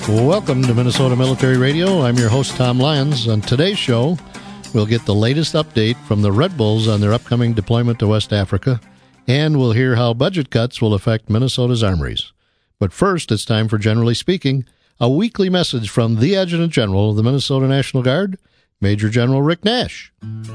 Welcome to Minnesota Military Radio. I'm your host, Tom Lyons. On today's show, we'll get the latest update from the Red Bulls on their upcoming deployment to West Africa, and we'll hear how budget cuts will affect Minnesota's armories. But first, it's time for Generally Speaking, a weekly message from the Adjutant General of the Minnesota National Guard, Major General Rick Nash.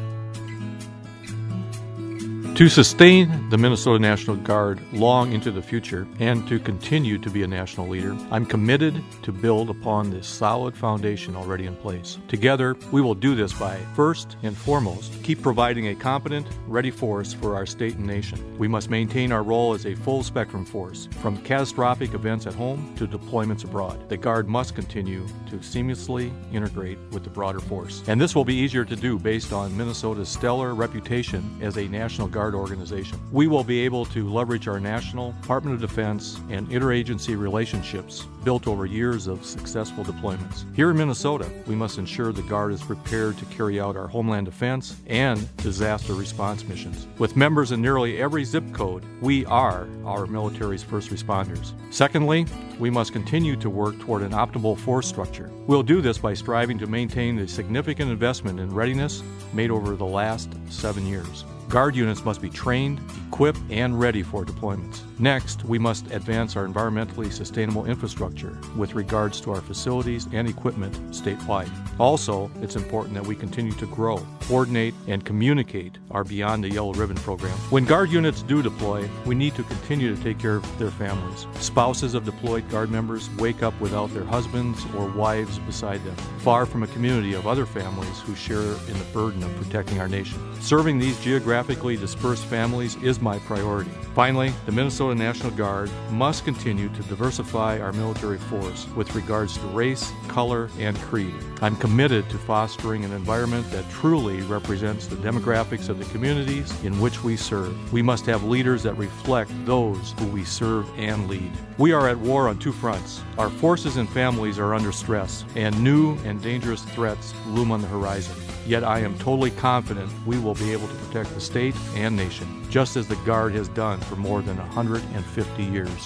To sustain the Minnesota National Guard long into the future and to continue to be a national leader, I'm committed to build upon this solid foundation already in place. Together, we will do this by, first and foremost, keep providing a competent, ready force for our state and nation. We must maintain our role as a full-spectrum force, from catastrophic events at home to deployments abroad. The Guard must continue to seamlessly integrate with the broader force. And this will be easier to do based on Minnesota's stellar reputation as a National Guard organization. We will be able to leverage our national, Department of Defense, and interagency relationships built over years of successful deployments. Here in Minnesota, we must ensure the Guard is prepared to carry out our homeland defense and disaster response missions. With members in nearly every zip code, we are our military's first responders. Secondly, we must continue to work toward an optimal force structure. We'll do this by striving to maintain the significant investment in readiness made over the last 7 years. Guard units must be trained, equipped, and ready for deployments. Next, we must advance our environmentally sustainable infrastructure with regards to our facilities and equipment statewide. Also, it's important that we continue to grow, coordinate, and communicate our Beyond the Yellow Ribbon program. When Guard units do deploy, we need to continue to take care of their families. Spouses of deployed Guard members wake up without their husbands or wives beside them, far from a community of other families who share in the burden of protecting our nation. Serving these geographically dispersed families is my priority. Finally, the Minnesota National Guard must continue to diversify our military force with regards to race, color, and creed. I'm committed to fostering an environment that truly represents the demographics of the communities in which we serve. We must have leaders that reflect those who we serve and lead. We are at war on two fronts. Our forces and families are under stress, and new and dangerous threats loom on the horizon. Yet I am totally confident we will be able to protect the state and nation, just as the Guard has done for more than 150 years.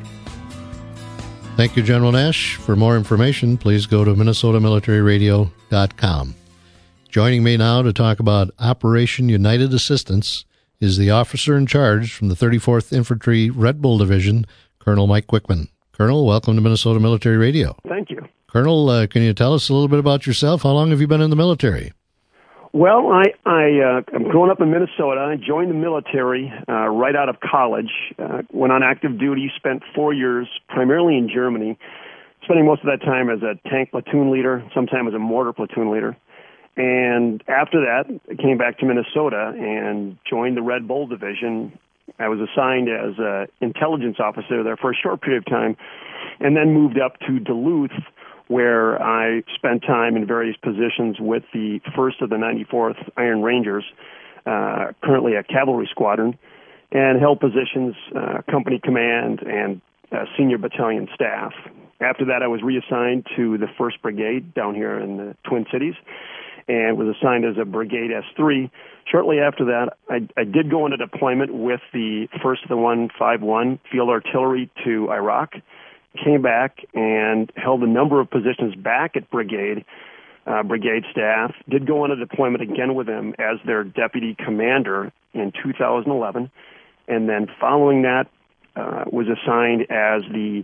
Thank you, General Nash. For more information, please go to minnesotamilitaryradio.com. Joining me now to talk about Operation United Assistance is the officer in charge from the 34th Infantry Red Bull Division, Colonel Mike Quickman. Colonel, welcome to Minnesota Military Radio. Thank you. Colonel, can you tell us a little bit about yourself? How long have you been in the military? Well, I'm growing up in Minnesota. I joined the military right out of college, went on active duty, spent 4 years primarily in Germany, spending most of that time as a tank platoon leader, sometimes as a mortar platoon leader. And after that, I came back to Minnesota and joined the Red Bull Division. I was assigned as an intelligence officer there for a short period of time, and then moved up to Duluth, where I spent time in various positions with the 1st of the 94th Iron Rangers, currently a cavalry squadron, and held positions, company command, and senior battalion staff. After that, I was reassigned to the 1st Brigade down here in the Twin Cities, and was assigned as a Brigade S3. Shortly after that, I did go on a deployment with the 1st of the 151 Field Artillery to Iraq, came back and held a number of positions back at Brigade staff, did go on a deployment again with them as their deputy commander in 2011, and then following that was assigned as the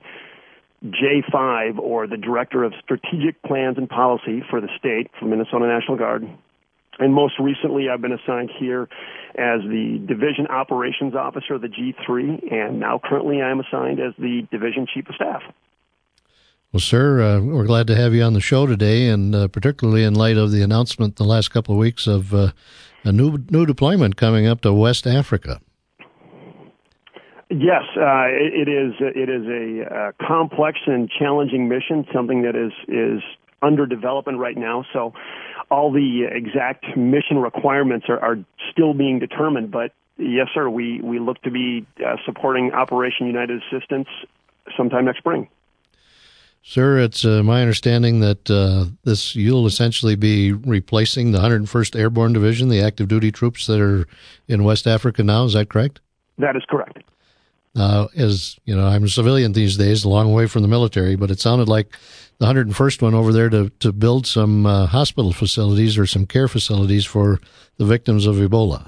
J5, or the Director of Strategic Plans and Policy for the state for Minnesota National Guard. And most recently, I've been assigned here as the Division Operations Officer of the G3, and now currently I am assigned as the Division Chief of Staff. Well, sir, we're glad to have you on the show today, and particularly in light of the announcement the last couple of weeks of a new deployment coming up to West Africa. Yes, it is a complex and challenging mission, something that is under development right now. So all the exact mission requirements are still being determined. But yes, sir, we look to be supporting Operation United Assistance sometime next spring. Sir, it's my understanding that you'll essentially be replacing the 101st Airborne Division, the active duty troops that are in West Africa now. Is that correct? That is correct. As you know, I'm a civilian these days, a long way from the military, but it sounded like the 101st went over there to build some hospital facilities or some care facilities for the victims of Ebola.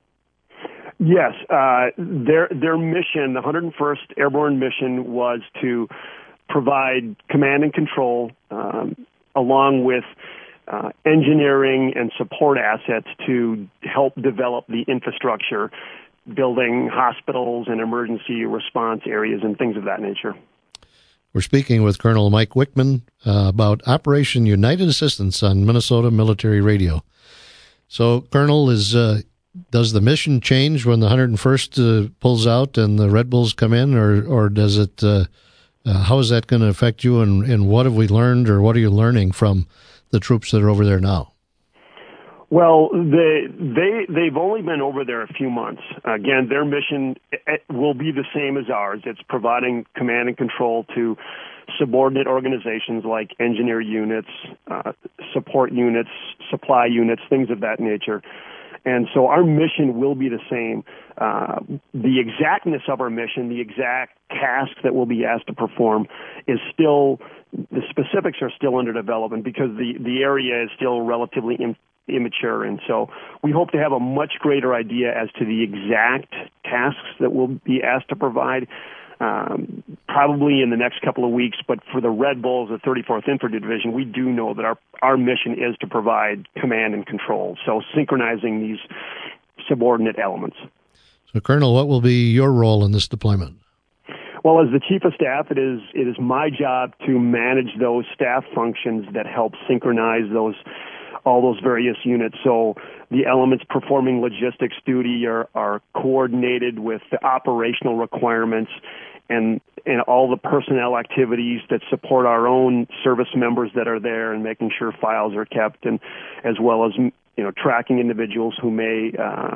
Yes, their mission, the 101st Airborne mission, was to provide command and control along with engineering and support assets to help develop the infrastructure, building hospitals and emergency response areas and things of that nature. We're speaking with Colonel Mike Wichmann about Operation United Assistance on Minnesota Military Radio. So, Colonel, does the mission change when the 101st pulls out and the Red Bulls come in, or does it? How is that going to affect you, and what have we learned, or what are you learning from the troops that are over there now? Well, they've only been over there a few months. Again, their mission will be the same as ours. It's providing command and control to subordinate organizations like engineer units, support units, supply units, things of that nature. And so our mission will be the same. The exactness of our mission, the exact task that we'll be asked to perform is still, the specifics are still under development because the area is still relatively immature. And so we hope to have a much greater idea as to the exact tasks that we'll be asked to provide probably in the next couple of weeks. But for the Red Bulls, the 34th Infantry Division, we do know that our mission is to provide command and control, so synchronizing these subordinate elements. So, Colonel, what will be your role in this deployment? Well, as the Chief of Staff, it is my job to manage those staff functions that help synchronize all those various units. So the elements performing logistics duty are coordinated with the operational requirements and all the personnel activities that support our own service members that are there and making sure files are kept, and as well as tracking individuals who may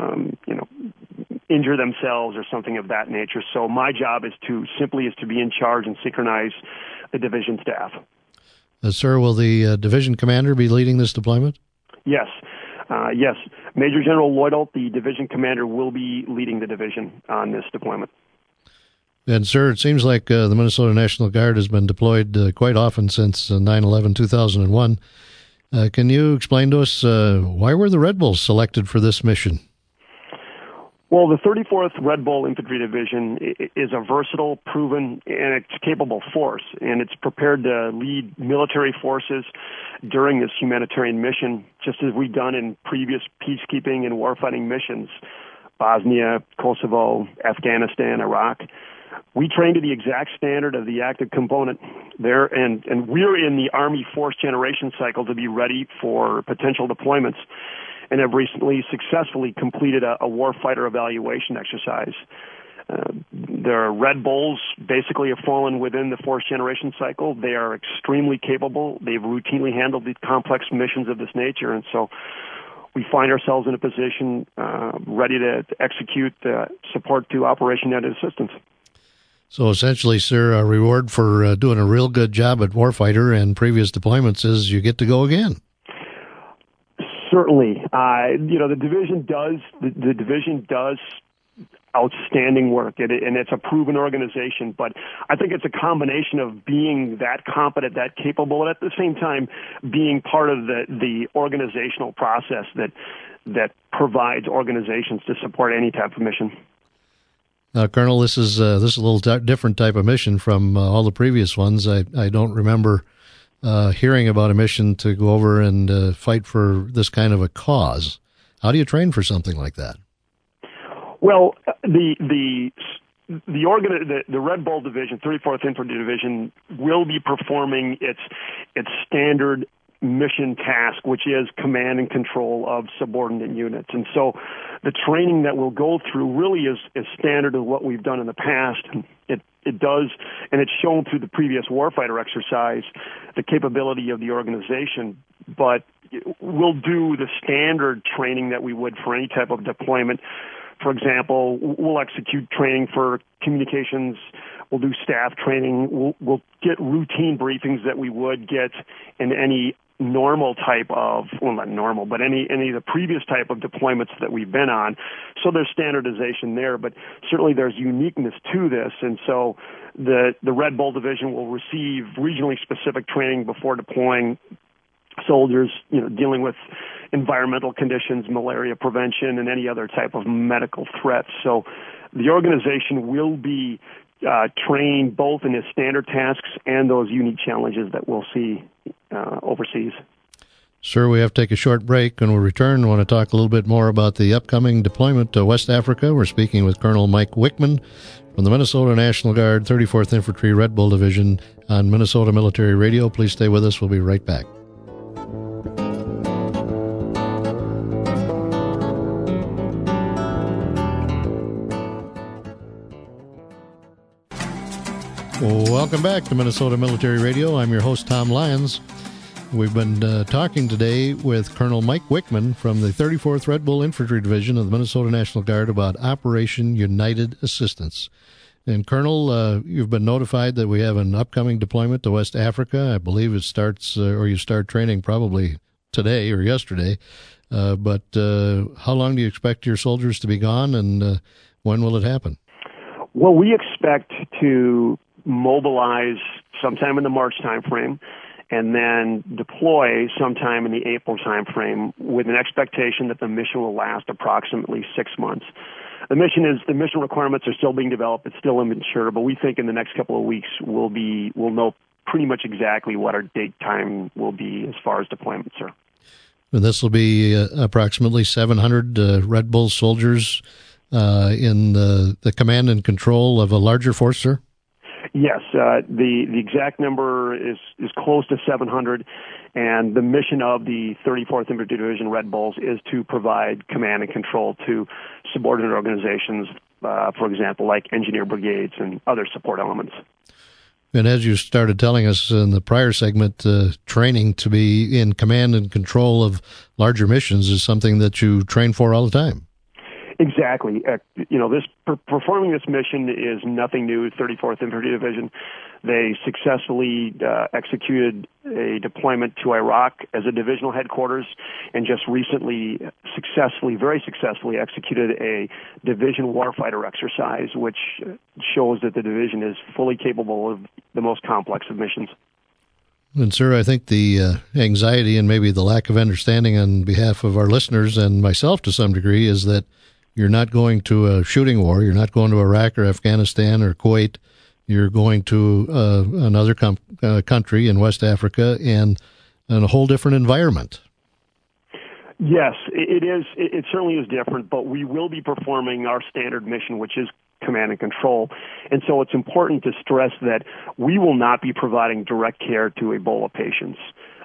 injure themselves or something of that nature. So my job is to be in charge and synchronize the division staff. Sir, will the division commander be leading this deployment? Yes. Yes. Major General Lloydelt, the division commander, will be leading the division on this deployment. And, sir, it seems like the Minnesota National Guard has been deployed quite often since 9/11/2001. Can you explain to us why were the Red Bulls selected for this mission? Well, the 34th Red Bull Infantry Division is a versatile, proven, and it's capable force, and it's prepared to lead military forces during this humanitarian mission, just as we've done in previous peacekeeping and warfighting missions, Bosnia, Kosovo, Afghanistan, Iraq. We train to the exact standard of the active component there, and we're in the Army force generation cycle to be ready for potential deployments, and have recently successfully completed a warfighter evaluation exercise. The Red Bulls basically have fallen within the force generation cycle. They are extremely capable. They've routinely handled these complex missions of this nature, and so we find ourselves in a position ready to execute support to Operation United Assistance. So essentially, sir, a reward for doing a real good job at warfighter and previous deployments is you get to go again. Certainly. The division does outstanding work, and it's a proven organization, but I think it's a combination of being that competent, that capable, and at the same time being part of the organizational process that provides organizations to support any type of mission. Colonel, this is a little different type of mission from all the previous ones. I don't remember hearing about a mission to go over and fight for this kind of a cause. How do you train for something like that? Well, the Red Bull Division, 34th Infantry Division, will be performing its standard mission task, which is command and control of subordinate units. And so the training that we'll go through really is standard of what we've done in the past. It does, and it's shown through the previous warfighter exercise, the capability of the organization, but we'll do the standard training that we would for any type of deployment. For example, we'll execute training for communications We'll do staff training. We'll get routine briefings that we would get in any normal type of, well, not normal, but any of the previous type of deployments that we've been on. So there's standardization there, but certainly there's uniqueness to this. And so the Red Bull Division will receive regionally specific training before deploying soldiers, dealing with environmental conditions, malaria prevention, and any other type of medical threats. So the organization will be trained both in its standard tasks and those unique challenges that we'll see overseas. Sir, we have to take a short break. When we return, I want to talk a little bit more about the upcoming deployment to West Africa. We're speaking with Colonel Mike Wickman from the Minnesota National Guard, 34th Infantry Red Bull Division on Minnesota Military Radio. Please stay with us. We'll be right back. Welcome back to Minnesota Military Radio. I'm your host, Tom Lyons. We've been talking today with Colonel Mike Wickman from the 34th Red Bull Infantry Division of the Minnesota National Guard about Operation United Assistance. And Colonel, you've been notified that we have an upcoming deployment to West Africa. I believe it starts, or you start training probably today or yesterday. But how long do you expect your soldiers to be gone, and when will it happen? Well, we expect to mobilize sometime in the March timeframe, and then deploy sometime in the April timeframe, with an expectation that the mission will last approximately 6 months. The mission requirements are still being developed; it's still immature, but we think in the next couple of weeks we'll know pretty much exactly what our date time will be as far as deployment, sir. And this will be approximately 700 Red Bull soldiers in the command and control of a larger force, sir? Yes, the exact number is close to 700, and the mission of the 34th Infantry Division Red Bulls is to provide command and control to subordinate organizations, for example, like engineer brigades and other support elements. And as you started telling us in the prior segment, training to be in command and control of larger missions is something that you train for all the time. Exactly. Performing this mission is nothing new. 34th Infantry Division, they successfully executed a deployment to Iraq as a divisional headquarters, and just recently very successfully executed a division warfighter exercise, which shows that the division is fully capable of the most complex of missions. And, sir, I think the anxiety and maybe the lack of understanding on behalf of our listeners and myself to some degree is that you're not going to a shooting war. You're not going to Iraq or Afghanistan or Kuwait. You're going to another country in West Africa and a whole different environment. Yes, it is. It certainly is different, but we will be performing our standard mission, which is command and control. And so it's important to stress that we will not be providing direct care to Ebola patients.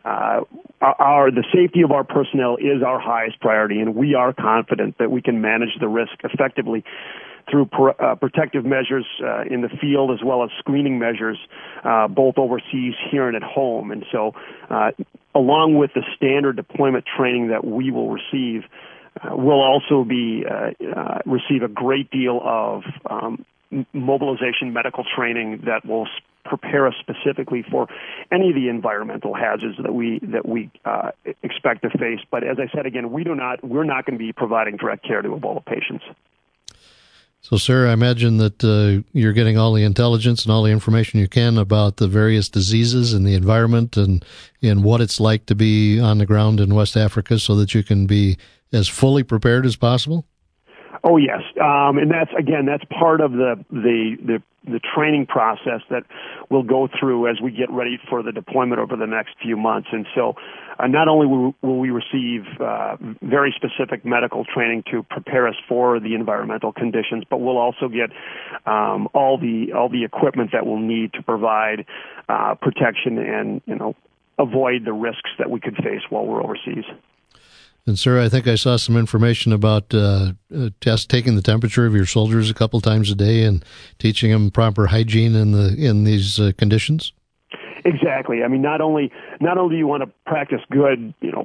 The safety of our personnel is our highest priority, and we are confident that we can manage the risk effectively through protective measures in the field, as well as screening measures both overseas, here, and at home. And so along with the standard deployment training that we will receive, we'll also receive a great deal of mobilization medical training that will prepare us specifically for any of the environmental hazards that we expect to face. But as I said again, we're not going to be providing direct care to Ebola patients. So, sir, I imagine that you're getting all the intelligence and all the information you can about the various diseases and the environment and what it's like to be on the ground in West Africa, so that you can be as fully prepared as possible? Oh, yes. And that's part of the training process that we'll go through as we get ready for the deployment over the next few months. And so not only will we receive very specific medical training to prepare us for the environmental conditions, but we'll also get all the equipment that we'll need to provide protection and avoid the risks that we could face while we're overseas. And, sir, I think I saw some information about taking the temperature of your soldiers a couple times a day and teaching them proper hygiene in these conditions. Exactly. I mean, not only do you want to practice good,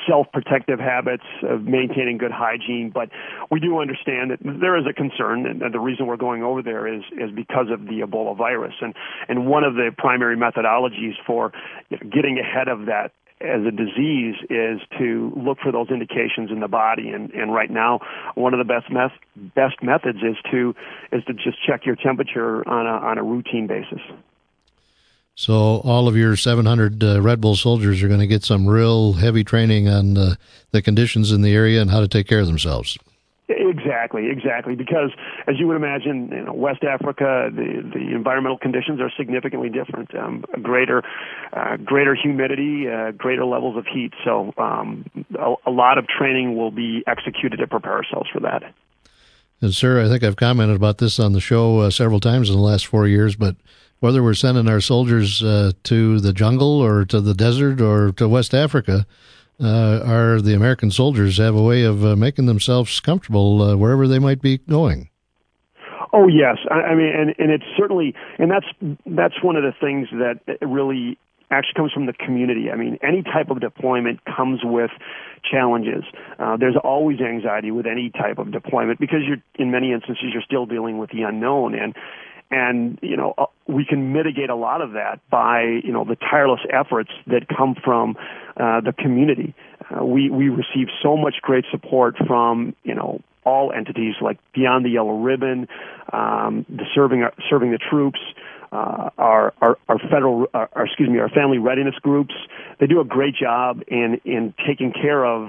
self-protective habits, of maintaining good hygiene. But we do understand that there is a concern, and the reason we're going over there is because of the Ebola virus. And one of the primary methodologies for getting ahead of that as a disease is to look for those indications in the body. And right now, one of the best methods is to just check your temperature on a routine basis. So all of your 700 Red Bull soldiers are going to get some real heavy training on the conditions in the area and how to take care of themselves. Exactly. Because as you would imagine, West Africa, the environmental conditions are significantly different. Greater humidity, greater levels of heat. So a lot of training will be executed to prepare ourselves for that. And sir, I think I've commented about this on the show several times in the last 4 years, but whether we're sending our soldiers to the jungle or to the desert or to West Africa, the American soldiers have a way of making themselves comfortable wherever they might be going. Oh yes, I mean, and it's certainly, and that's one of the things that really actually comes from the community. I mean, any type of deployment comes with challenges. There's always anxiety with any type of deployment because in many instances you're still dealing with the unknown, and we can mitigate a lot of that by the tireless efforts that come from the community. We receive so much great support from all entities like Beyond the Yellow Ribbon, serving the troops, our family readiness groups. They do a great job in taking care of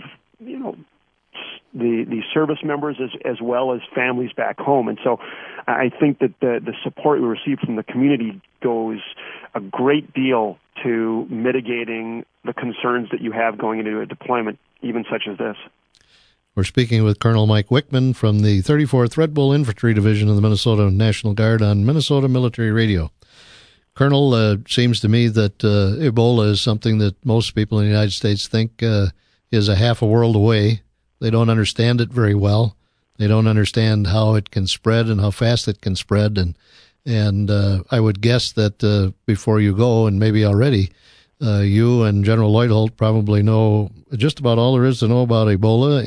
the service members as well as families back home. And so I think that the support we receive from the community goes a great deal to mitigating the concerns that you have going into a deployment, even such as this. We're speaking with Colonel Mike Wickman from the 34th Red Bull Infantry Division of the Minnesota National Guard on Minnesota Military Radio. Colonel, seems to me that Ebola is something that most people in the United States think is a half a world away. They don't understand it very well. They don't understand how it can spread and how fast it can spread. And I would guess that before you go, and maybe already, you and General Lloyd Holt probably know just about all there is to know about Ebola,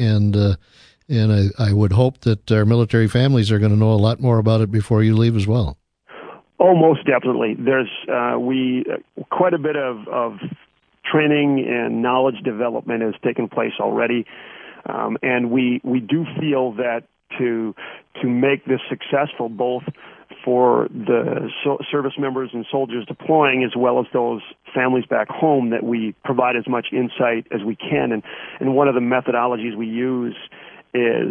and I would hope that our military families are going to know a lot more about it before you leave as well. Oh, most definitely. There's quite a bit of training and knowledge development has taken place already. And we do feel that to make this successful, both for the service members and soldiers deploying as well as those families back home, that we provide as much insight as we can. And one of the methodologies we use is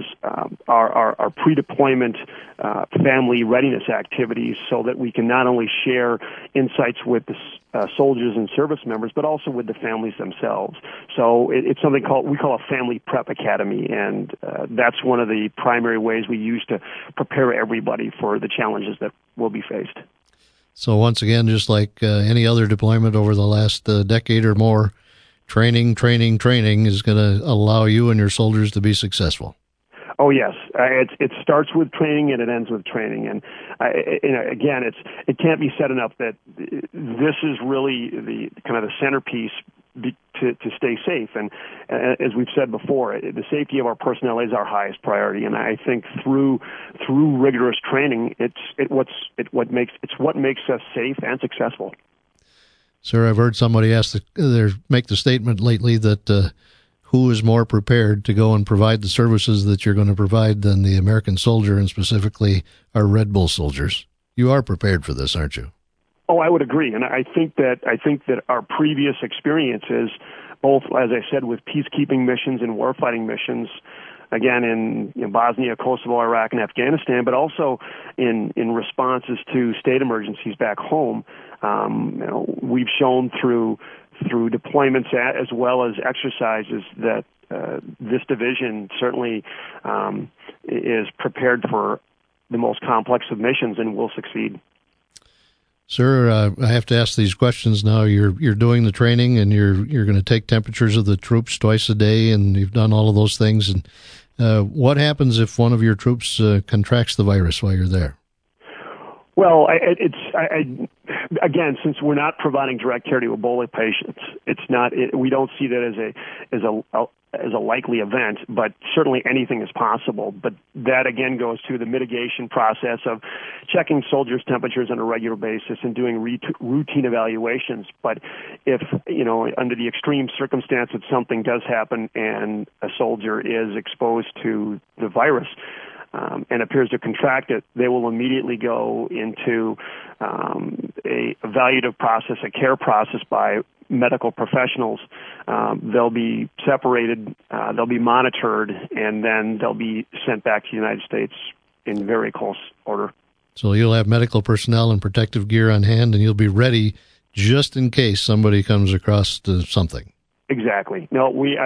our pre-deployment family readiness activities, so that we can not only share insights with the soldiers and service members, but also with the families themselves. So it's something we call a family prep academy, and that's one of the primary ways we use to prepare everybody for the challenges that will be faced. So once again, just like any other deployment over the last decade or more, training is going to allow you and your soldiers to be successful. Oh yes, it starts with training and it ends with training, and again, it can't be said enough that this is really the kind of the centerpiece to stay safe. And as we've said before, the safety of our personnel is our highest priority, and I think through rigorous training, it's what makes us safe and successful. Sir, I've heard somebody make the statement lately that who is more prepared to go and provide the services that you're going to provide than the American soldier, and specifically our Red Bull soldiers. You are prepared for this, aren't you? Oh, I would agree, and I think that our previous experiences, both, as I said, with peacekeeping missions and warfighting missions, again in Bosnia, Kosovo, Iraq, and Afghanistan, but also in responses to state emergencies back home, we've shown through deployments as well as exercises that this division certainly is prepared for the most complex of missions and will succeed. Sir, I have to ask these questions now. You're doing the training, and you're going to take temperatures of the troops twice a day, and you've done all of those things. And what happens if one of your troops contracts the virus while you're there? Well, again, since we're not providing direct care to Ebola patients, we don't see that as a likely event, but certainly anything is possible. But that again goes to the mitigation process of checking soldiers' temperatures on a regular basis and doing routine evaluations. But if, under the extreme circumstance that something does happen and a soldier is exposed to the virus, and appears to contract it, they will immediately go into a evaluative process, a care process by medical professionals. They'll be separated, they'll be monitored, and then they'll be sent back to the United States in very close order. So you'll have medical personnel and protective gear on hand, and you'll be ready just in case somebody comes across something. Exactly. No, we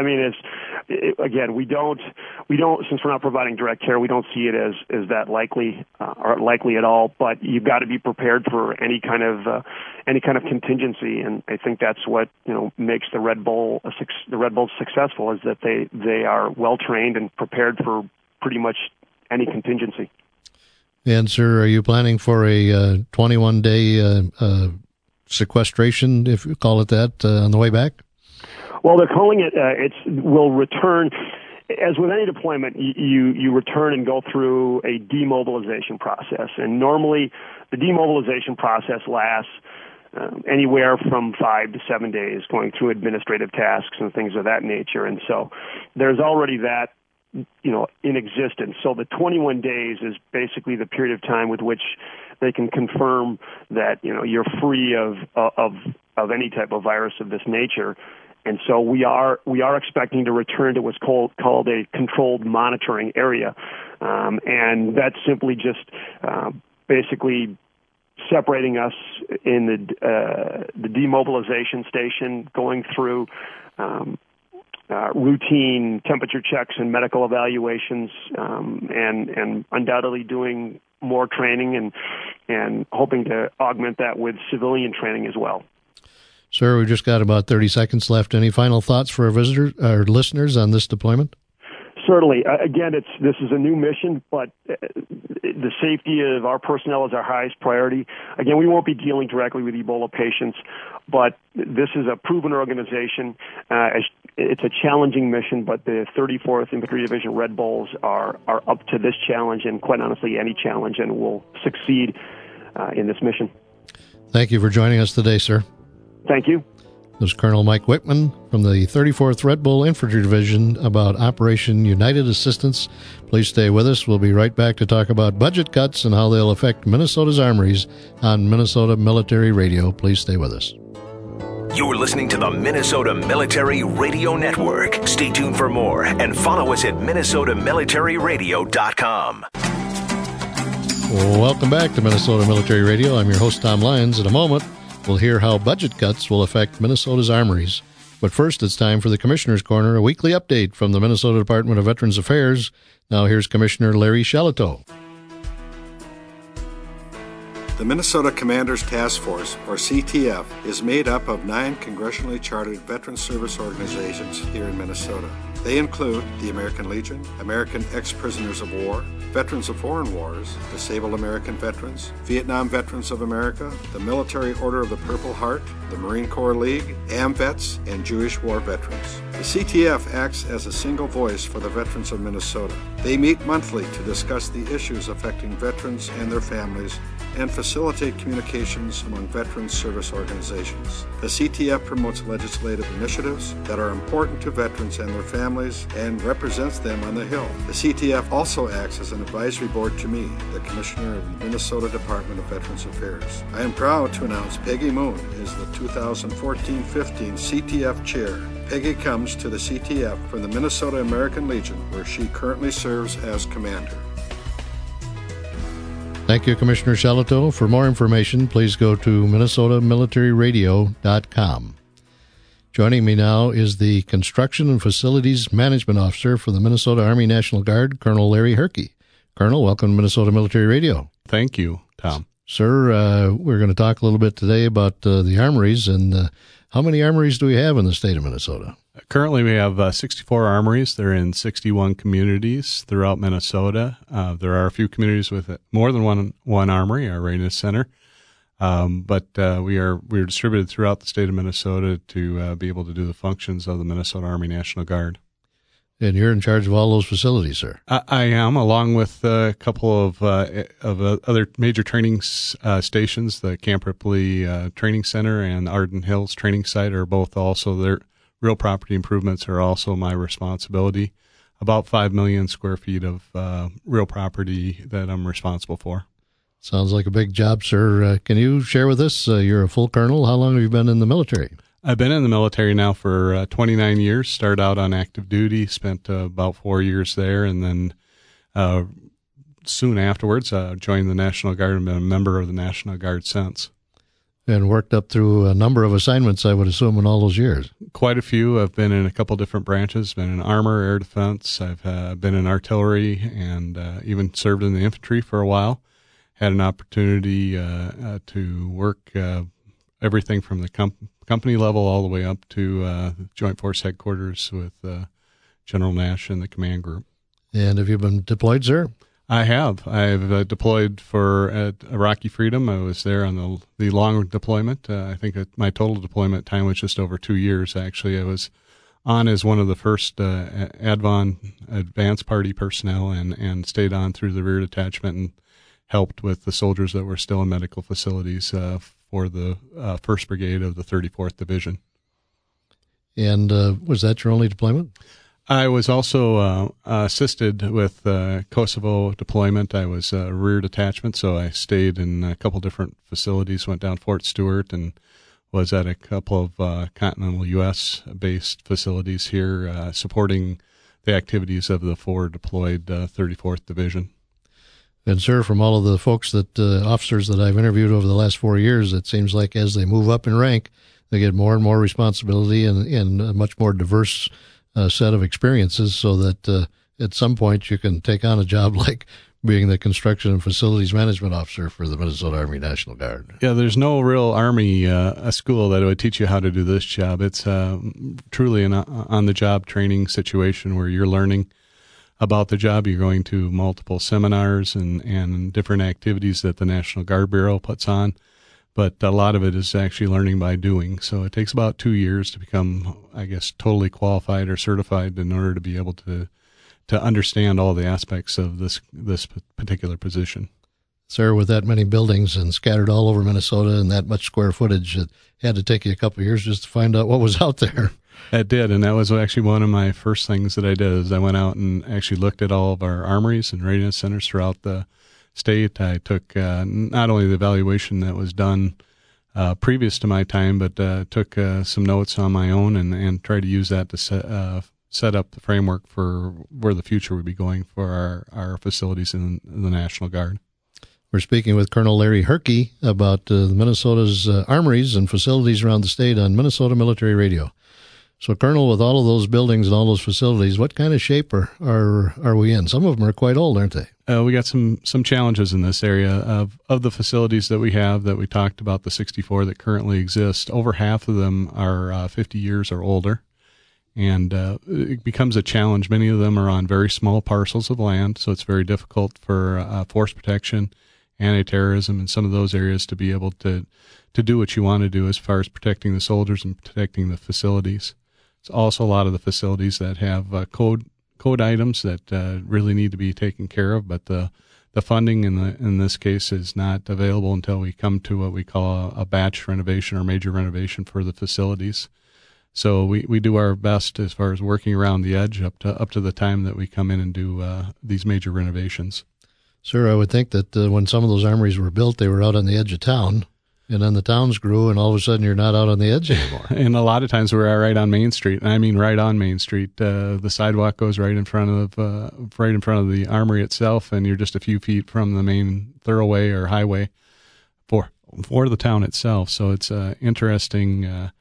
don't, since we're not providing direct care, we don't see it as that likely, or likely at all, but you've got to be prepared for any kind of contingency. And I think that's what, makes the Red Bull successful, is that they are well trained and prepared for pretty much any contingency. And sir, are you planning for a 21-day sequestration, if you call it that, on the way back? Well, they're calling it, will return. As with any deployment, you return and go through a demobilization process. And normally the demobilization process lasts anywhere from 5 to 7 days, going through administrative tasks and things of that nature. And so there's already that, in existence. So the 21 days is basically the period of time with which they can confirm that, you're free of any type of virus of this nature. And so we are expecting to return to what's called a controlled monitoring area, and that's simply just basically separating us in the demobilization station, going through routine temperature checks and medical evaluations, and undoubtedly doing more training and hoping to augment that with civilian training as well. Sir, we've just got about 30 seconds left. Any final thoughts for our listeners on this deployment? Certainly. Again, this is a new mission, but the safety of our personnel is our highest priority. Again, we won't be dealing directly with Ebola patients, but this is a proven organization. It's a challenging mission, but the 34th Infantry Division Red Bulls are up to this challenge, and quite honestly, any challenge, and will succeed in this mission. Thank you for joining us today, sir. Thank you. This is Colonel Mike Wickman from the 34th Red Bull Infantry Division about Operation United Assistance. Please stay with us. We'll be right back to talk about budget cuts and how they'll affect Minnesota's armories on Minnesota Military Radio. Please stay with us. You're listening to the Minnesota Military Radio Network. Stay tuned for more and follow us at minnesotamilitaryradio.com. Welcome back to Minnesota Military Radio. I'm your host, Tom Lyons. In a moment, we'll hear how budget cuts will affect Minnesota's armories. But first, it's time for the Commissioner's Corner, a weekly update from the Minnesota Department of Veterans Affairs. Now here's Commissioner Larry Shalato. The Minnesota Commanders Task Force, or CTF, is made up of 9 congressionally chartered veteran service organizations here in Minnesota. They include the American Legion, American Ex-Prisoners of War, Veterans of Foreign Wars, Disabled American Veterans, Vietnam Veterans of America, the Military Order of the Purple Heart, the Marine Corps League, AMVETS, and Jewish War Veterans. The CTF acts as a single voice for the veterans of Minnesota. They meet monthly to discuss the issues affecting veterans and their families and facilitate communications among veterans service organizations. The CTF promotes legislative initiatives that are important to veterans and their families and represents them on the Hill. The CTF also acts as an advisory board to me, the Commissioner of the Minnesota Department of Veterans Affairs. I am proud to announce Peggy Moon is the 2014-15 CTF Chair. Peggy comes to the CTF from the Minnesota American Legion, where she currently serves as Commander. Thank you, Commissioner Shalato. For more information, please go to minnesotamilitaryradio.com. Joining me now is the Construction and Facilities Management Officer for the Minnesota Army National Guard, Colonel Larry Herke. Colonel, welcome to Minnesota Military Radio. Thank you, Tom. Sir, we're going to talk a little bit today about the armories, and how many armories do we have in the state of Minnesota? Currently, we have 64 armories. They're in 61 communities throughout Minnesota. There are a few communities with more than one armory, our readiness center. But we're distributed throughout the state of Minnesota to be able to do the functions of the Minnesota Army National Guard. And you're in charge of all those facilities, sir? I am, along with a couple of other major training stations. The Camp Ripley Training Center and Arden Hills Training Site are both also their real property improvements are also my responsibility. About 5 million square feet of real property that I'm responsible for. Sounds like a big job, sir. Can you share with us, you're a full colonel. How long have you been in the military? I've been in the military now for 29 years. Started out on active duty, spent about 4 years there, and then soon afterwards joined the National Guard and been a member of the National Guard since. And worked up through a number of assignments, I would assume, in all those years. Quite a few. I've been in a couple different branches, been in armor, air defense. I've been in artillery and even served in the infantry for a while. Had an opportunity to work everything from the company level all the way up to Joint Force Headquarters with General Nash and the command group. And have you been deployed, sir? I have. I've deployed for Iraqi Freedom. I was there on the long deployment. I think my total deployment time was just over 2 years, actually. I was on as one of the first ADVON advance party personnel and stayed on through the rear detachment and helped with the soldiers that were still in medical facilities for the 1st Brigade of the 34th Division. And was that your only deployment? I was also assisted with Kosovo deployment. I was a rear detachment, so I stayed in a couple different facilities, went down Fort Stewart, and was at a couple of continental U.S.-based facilities here supporting the activities of the forward deployed 34th Division. And, sir, from all of the folks officers that I've interviewed over the last 4 years, it seems like as they move up in rank, they get more and more responsibility and a much more diverse set of experiences so that at some point you can take on a job like being the construction and facilities management officer for the Minnesota Army National Guard. Yeah, there's no real Army school that would teach you how to do this job. It's truly an on-the-job training situation where you're learning about the job. You're going to multiple seminars and different activities that the National Guard Bureau puts on. But a lot of it is actually learning by doing. So it takes about 2 years to become, I guess, totally qualified or certified in order to be able to understand all the aspects of this particular position. Sir, with that many buildings and scattered all over Minnesota and that much square footage, it had to take you a couple of years just to find out what was out there. It did, and that was actually one of my first things that I did is I went out and actually looked at all of our armories and readiness centers throughout the state. I took not only the evaluation that was done previous to my time, but took some notes on my own and tried to use that to set up the framework for where the future would be going for our facilities in the National Guard. We're speaking with Colonel Larry Herke about Minnesota's armories and facilities around the state on Minnesota Military Radio. So, Colonel, with all of those buildings and all those facilities, what kind of shape are we in? Some of them are quite old, aren't they? We got some challenges in this area. Of the facilities that we have that we talked about, the 64 that currently exist, over half of them are 50 years or older. And it becomes a challenge. Many of them are on very small parcels of land, so it's very difficult for force protection, anti-terrorism, and some of those areas to be able to do what you want to do as far as protecting the soldiers and protecting the facilities. It's also a lot of the facilities that have code items that really need to be taken care of, but the funding in this case is not available until we come to what we call a batch renovation or major renovation for the facilities. So we do our best as far as working around the edge up to the time that we come in and do these major renovations. Sir, I would think that when some of those armories were built, they were out on the edge of town. And then the towns grew, and all of a sudden you're not out on the edge anymore. And a lot of times we're right on Main Street, and I mean right on Main Street. The sidewalk goes right in front of the armory itself, and you're just a few feet from the main thoroughway or highway for the town itself. So it's interesting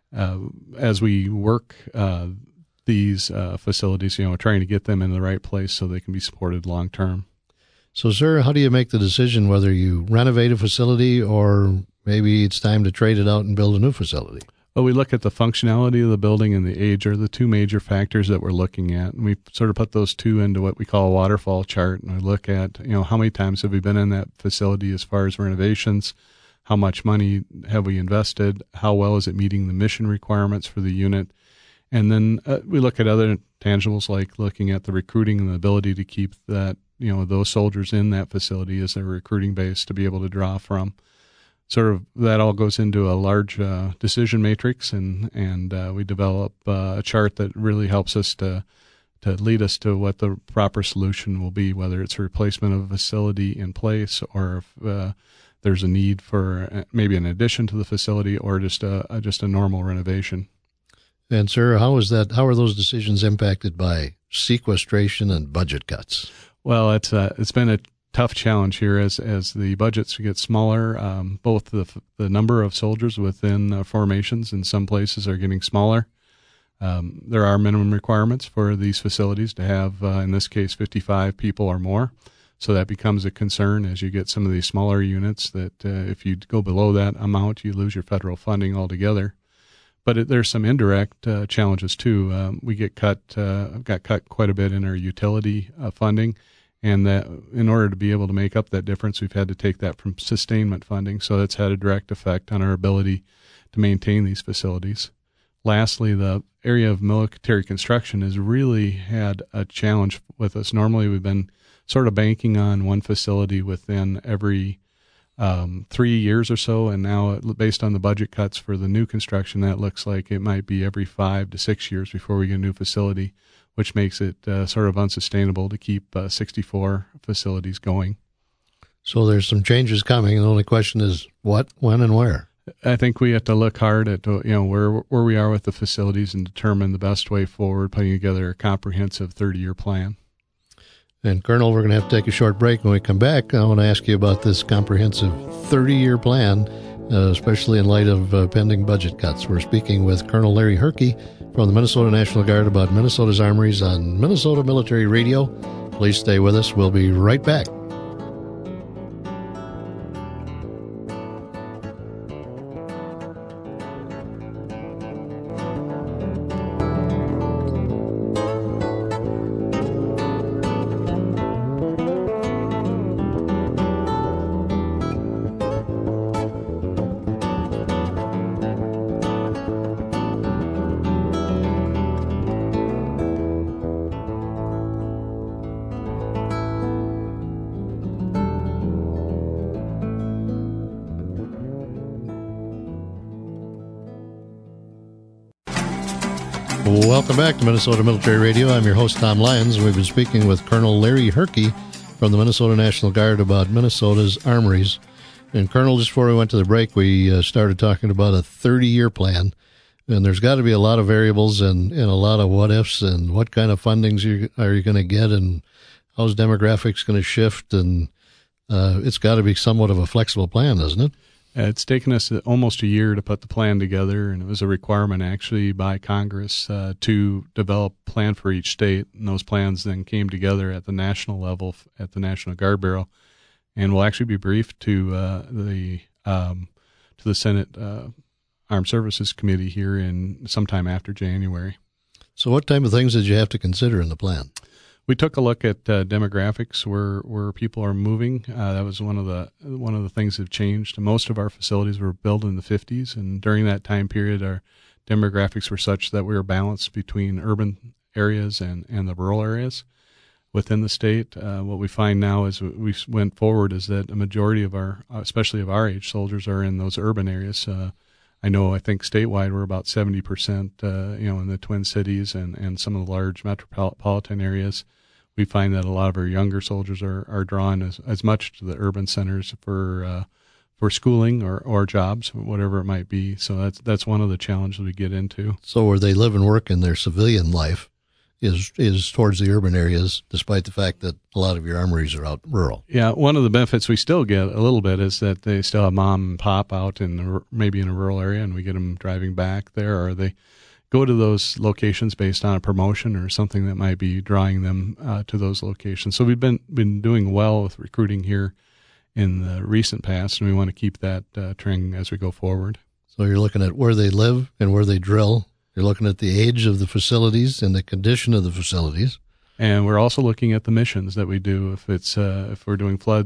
as we work these facilities, trying to get them in the right place so they can be supported long term. So, sir, how do you make the decision whether you renovate a facility or maybe it's time to trade it out and build a new facility? Well, we look at the functionality of the building and the age are the two major factors that we're looking at. And we sort of put those two into what we call a waterfall chart. And we look at, how many times have we been in that facility as far as renovations? How much money have we invested? How well is it meeting the mission requirements for the unit? And then we look at other tangibles like looking at the recruiting and the ability to keep that, those soldiers in that facility as their recruiting base to be able to draw from. Sort of that all goes into a large decision matrix, and we develop a chart that really helps us to lead us to what the proper solution will be, whether it's a replacement of a facility in place or if there's a need for maybe an addition to the facility or just a normal renovation. And sir, how are those decisions impacted by sequestration and budget cuts? Well, it's been a tough challenge here as the budgets get smaller. Both the number of soldiers within formations in some places are getting smaller. There are minimum requirements for these facilities to have, in this case, 55 people or more. So that becomes a concern as you get some of these smaller units that if you go below that amount, you lose your federal funding altogether. But there's some indirect challenges too. We got cut quite a bit in our utility funding. And that in order to be able to make up that difference, we've had to take that from sustainment funding. So that's had a direct effect on our ability to maintain these facilities. Lastly, the area of military construction has really had a challenge with us. Normally, we've been sort of banking on one facility within every 3 years or so. And now, based on the budget cuts for the new construction, that looks like it might be every 5 to 6 years before we get a new facility, which makes it sort of unsustainable to keep 64 facilities going. So there's some changes coming. The only question is what, when, and where. I think we have to look hard at where we are with the facilities and determine the best way forward, putting together a comprehensive 30-year plan. And Colonel, we're going to have to take a short break. When we come back, I want to ask you about this comprehensive 30-year plan, especially in light of pending budget cuts. We're speaking with Colonel Larry Herke from the Minnesota National Guard about Minnesota's armories on Minnesota Military Radio. Please stay with us. We'll be right back. Welcome back to Minnesota Military Radio. I'm your host, Tom Lyons. We've been speaking with Colonel Larry Herke from the Minnesota National Guard about Minnesota's armories. And Colonel, just before we went to the break, we started talking about a 30-year plan. And there's got to be a lot of variables and a lot of what-ifs and what kind of fundings are you going to get and how's demographics going to shift. And it's got to be somewhat of a flexible plan, doesn't it? It's taken us almost a year to put the plan together, and it was a requirement actually by Congress to develop a plan for each state. And those plans then came together at the national level at the National Guard Bureau, and will actually be briefed to the Senate Armed Services Committee here in sometime after January. So, what type of things did you have to consider in the plan? We took a look at demographics, where people are moving. That was one of the things that have changed. Most of our facilities were built in the 50s, and during that time period, our demographics were such that we were balanced between urban areas and the rural areas within the state. What we find now as we went forward is that a majority of especially of our age soldiers, are in those urban areas. I think statewide we're about 70%, in the Twin Cities and some of the large metropolitan areas. We find that a lot of our younger soldiers are drawn as much to the urban centers for schooling or jobs, whatever it might be. So that's one of the challenges we get into. So where they live and work in their civilian life is towards the urban areas, despite the fact that a lot of your armories are out rural. Yeah, one of the benefits we still get a little bit is that they still have mom and pop out maybe in a rural area, and we get them driving back there, or they go to those locations based on a promotion or something that might be drawing them to those locations. So we've been doing well with recruiting here in the recent past, and we want to keep that trend as we go forward. So you're looking at where they live and where they drill. You're looking at the age of the facilities and the condition of the facilities. And we're also looking at the missions that we do. If it's if we're doing flood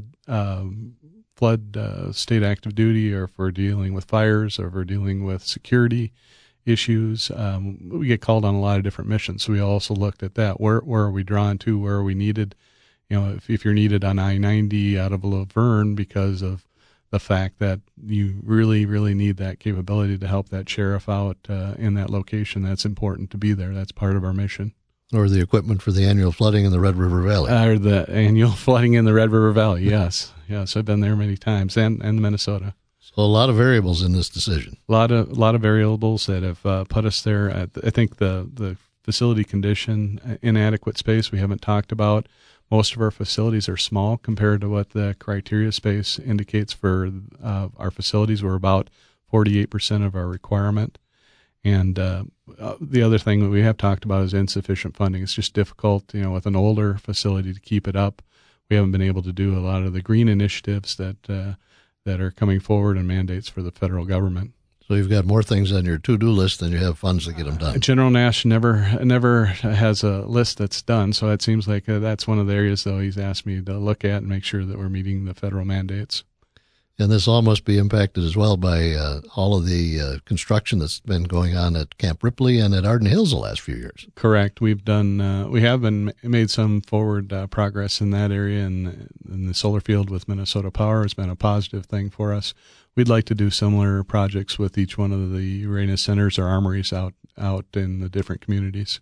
state active duty, or if we're dealing with fires, or if we're dealing with security issues, we get called on a lot of different missions. So we also looked at that. Where are we drawn to? Where are we needed? If you're needed on I-90 out of Laverne because of the fact that you really, really need that capability to help that sheriff out in that location, that's important to be there. That's part of our mission. Or the equipment for the annual flooding in the Red River Valley. Or the annual flooding in the Red River Valley, yes. Yes, I've been there many times, and Minnesota. So a lot of variables in this decision. A lot of variables that have put us there. I think the facility condition, inadequate space we haven't talked about. Most of our facilities are small compared to what the criteria space indicates for our facilities. We're about 48% of our requirement. And the other thing that we have talked about is insufficient funding. It's just difficult, with an older facility to keep it up. We haven't been able to do a lot of the green initiatives that are coming forward and mandates for the federal government. So you've got more things on your to-do list than you have funds to get them done. General Nash never has a list that's done, so it seems like that's one of the areas, though, he's asked me to look at and make sure that we're meeting the federal mandates. And this all must be impacted as well by all of the construction that's been going on at Camp Ripley and at Arden Hills the last few years. Correct. We have made some forward progress in that area, and the solar field with Minnesota Power has been a positive thing for us. We'd like to do similar projects with each one of the readiness centers or armories out in the different communities.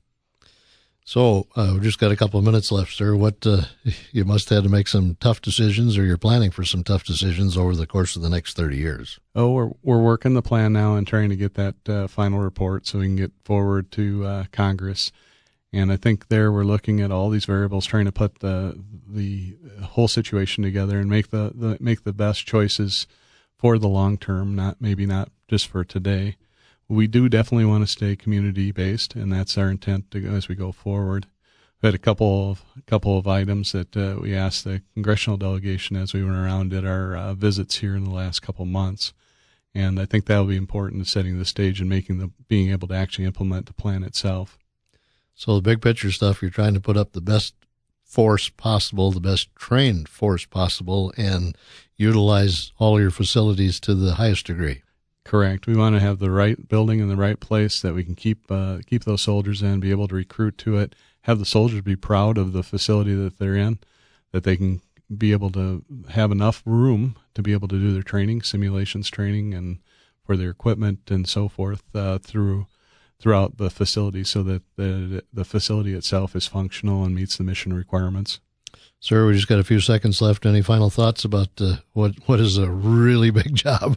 So we've just got a couple of minutes left, sir. What you must have to make some tough decisions, or you're planning for some tough decisions over the course of the next 30 years. Oh, we're working the plan now and trying to get that final report so we can get forward to Congress. And I think we're looking at all these variables, trying to put the whole situation together and make the best choices for the long term, not just for today. We do definitely want to stay community-based, and that's our intent as we go forward. We had a couple of items that we asked the congressional delegation as we went around did our visits here in the last couple of months, and I think that will be important in setting the stage and being able to actually implement the plan itself. So the big picture stuff, you're trying to put up the best force possible, the best trained force possible, and utilize all your facilities to the highest degree. Correct. We want to have the right building in the right place that we can keep those soldiers in, be able to recruit to it, have the soldiers be proud of the facility that they're in, that they can be able to have enough room to be able to do their training, simulations training, and for their equipment and so forth throughout the facility, so that the facility itself is functional and meets the mission requirements. Sir, we just got a few seconds left. Any final thoughts about what is a really big job?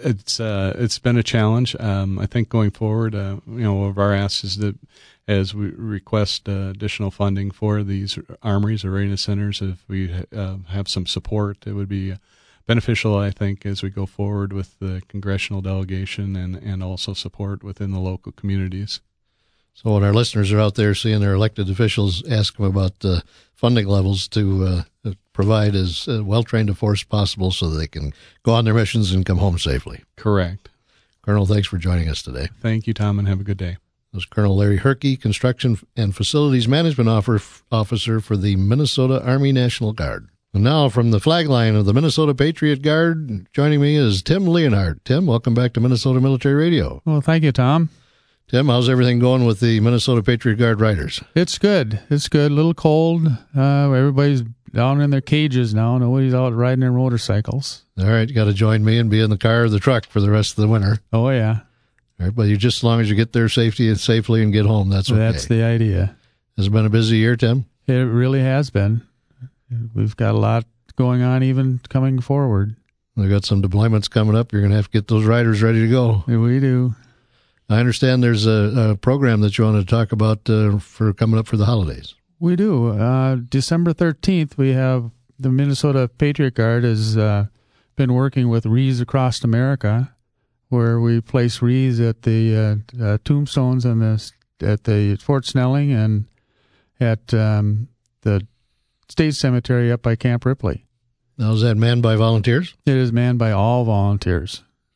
It's been a challenge. I think going forward, one of our asks is that as we request additional funding for these armories or readiness centers, if we have some support, it would be beneficial, I think, as we go forward with the congressional delegation and also support within the local communities. So when our listeners are out there seeing their elected officials, ask them about funding levels to provide as well-trained a force possible so that they can go on their missions and come home safely. Correct. Colonel, thanks for joining us today. Thank you, Tom, and have a good day. That was Colonel Larry Herke, Construction and Facilities Management Officer for the Minnesota Army National Guard. And now from the flag line of the Minnesota Patriot Guard, joining me is Tim Leonhardt. Tim, welcome back to Minnesota Military Radio. Well, thank you, Tom. Tim, how's everything going with the Minnesota Patriot Guard riders? It's good. It's good. A little cold. Everybody's down in their cages now. Nobody's out riding their motorcycles. All right, you got to join me and be in the car or the truck for the rest of the winter. Oh, yeah. All right, but just as long as you get there safely and get home, that's okay. That's the idea. Has it been a busy year, Tim? It really has been. We've got a lot going on even coming forward. We've got some deployments coming up. You're going to have to get those riders ready to go. We do. I understand there's a program that you want to talk about for coming up for the holidays. We do. December 13th, we have the Minnesota Patriot Guard has been working with Wreaths Across America, where we place wreaths at the tombstones and at the Fort Snelling and at the State Cemetery up by Camp Ripley. Now, is that manned by volunteers? It is manned by all volunteers.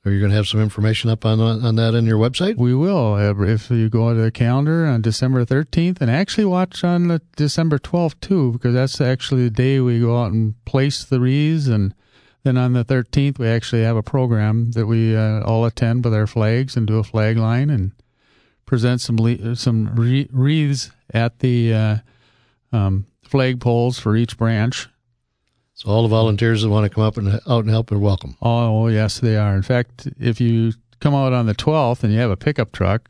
Are you going to have some information up on that in your website? We will. If you go to the calendar on December 13th, and actually watch on December 12th too, because that's actually the day we go out and place the wreaths. And then on the 13th, we actually have a program that we all attend with our flags and do a flag line and present some wreaths at the flag poles for each branch. So all the volunteers that want to come up and out and help are welcome. Oh, yes, they are. In fact, if you come out on the 12th and you have a pickup truck,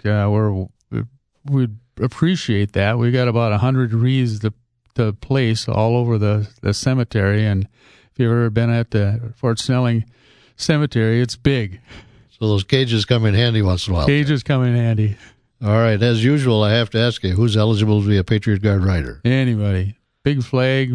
we'd appreciate that. We got about 100 wreaths to place all over the cemetery. And if you've ever been at the Fort Snelling Cemetery, it's big. So those cages come in handy once in a while. Cages come in handy. All right. As usual, I have to ask you, who's eligible to be a Patriot Guard rider? Anybody. Big flag,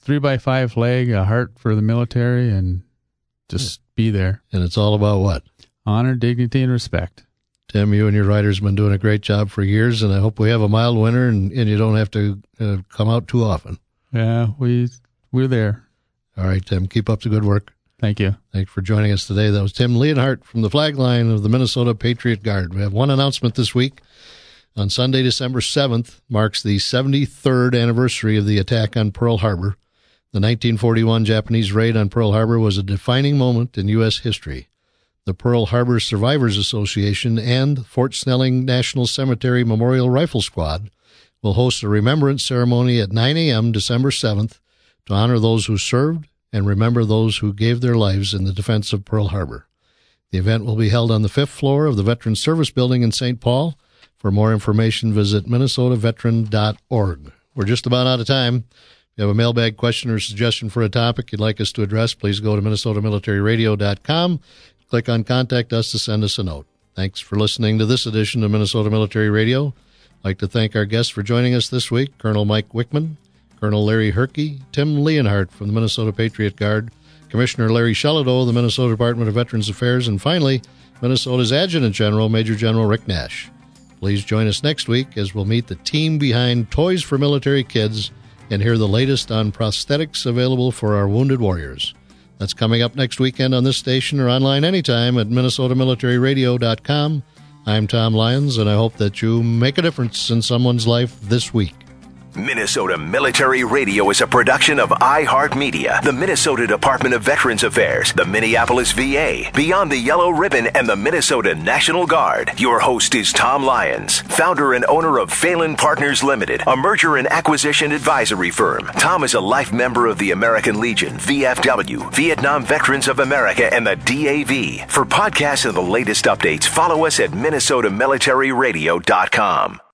3x5 flag, a heart for the military, and just be there. And it's all about what? Honor, dignity, and respect. Tim, you and your riders have been doing a great job for years, and I hope we have a mild winter and you don't have to come out too often. Yeah, we're there. All right, Tim, keep up the good work. Thank you. Thanks for joining us today. That was Tim Leonhardt from the flag line of the Minnesota Patriot Guard. We have one announcement this week. On Sunday, December 7th, marks the 73rd anniversary of the attack on Pearl Harbor. The 1941 Japanese raid on Pearl Harbor was a defining moment in U.S. history. The Pearl Harbor Survivors Association and Fort Snelling National Cemetery Memorial Rifle Squad will host a remembrance ceremony at 9 a.m. December 7th to honor those who served and remember those who gave their lives in the defense of Pearl Harbor. The event will be held on the 5th floor of the Veterans Service Building in St. Paul. For more information, visit minnesotaveteran.org. We're just about out of time. If you have a mailbag question or suggestion for a topic you'd like us to address, please go to minnesotamilitaryradio.com. Click on Contact Us to send us a note. Thanks for listening to this edition of Minnesota Military Radio. I'd like to thank our guests for joining us this week, Colonel Mike Wickman, Colonel Larry Herke, Tim Leonhardt from the Minnesota Patriot Guard, Commissioner Larry Shellido of the Minnesota Department of Veterans Affairs, and finally, Minnesota's Adjutant General, Major General Rick Nash. Please join us next week as we'll meet the team behind Toys for Military Kids and hear the latest on prosthetics available for our wounded warriors. That's coming up next weekend on this station or online anytime at minnesotamilitaryradio.com. I'm Tom Lyons, and I hope that you make a difference in someone's life this week. Minnesota Military Radio is a production of iHeartMedia, the Minnesota Department of Veterans Affairs, the Minneapolis VA, Beyond the Yellow Ribbon, and the Minnesota National Guard. Your host is Tom Lyons, founder and owner of Phelan Partners Limited, a merger and acquisition advisory firm. Tom is a life member of the American Legion, VFW, Vietnam Veterans of America, and the DAV. For podcasts and the latest updates, follow us at minnesotamilitaryradio.com.